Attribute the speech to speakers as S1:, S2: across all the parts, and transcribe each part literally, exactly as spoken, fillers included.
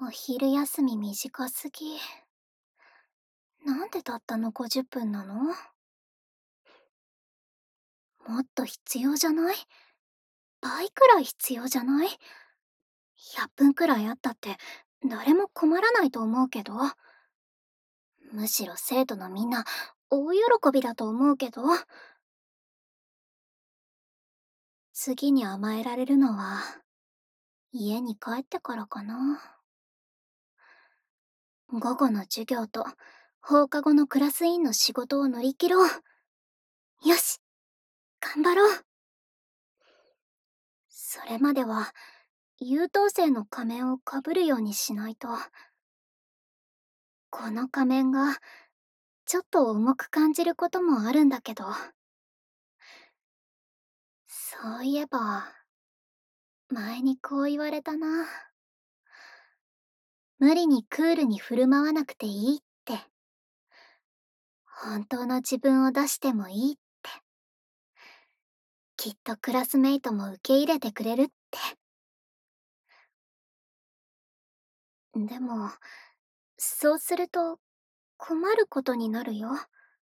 S1: お昼休み短すぎ。なんでたったのごじゅっぷんなの？もっと必要じゃない？倍くらい必要じゃない？ ひゃっ 分くらいあったって誰も困らないと思うけど。むしろ生徒のみんな大喜びだと思うけど。次に甘えられるのは家に帰ってからかな。午後の授業と放課後のクラス委員の仕事を乗り切ろう。よし、頑張ろう。それまでは優等生の仮面をかぶるようにしないと。この仮面がちょっと重く感じることもあるんだけど。そういえば前にこう言われたな。無理にクールに振る舞わなくていいって。本当の自分を出してもいいって。きっとクラスメイトも受け入れてくれるって。でもそうすると困ることになるよ。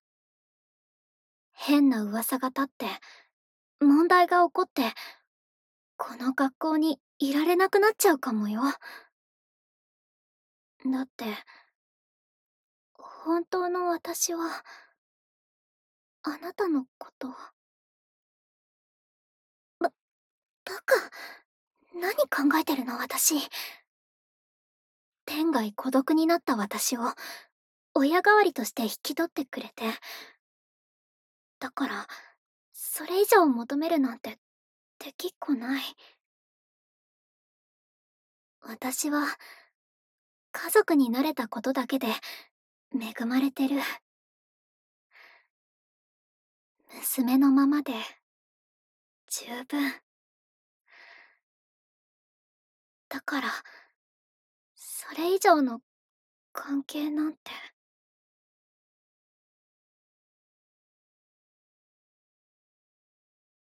S1: 変な噂が立って問題が起こってこの学校にいられなくなっちゃうかもよ。だって本当の私はあなたのことば、バカ。何考えてるの私。天涯孤独になった私を親代わりとして引き取ってくれて。だからそれ以上求めるなんてできっこない。私は家族になれたことだけで恵まれてる。娘のままで十分。だからそれ以上の関係なんて。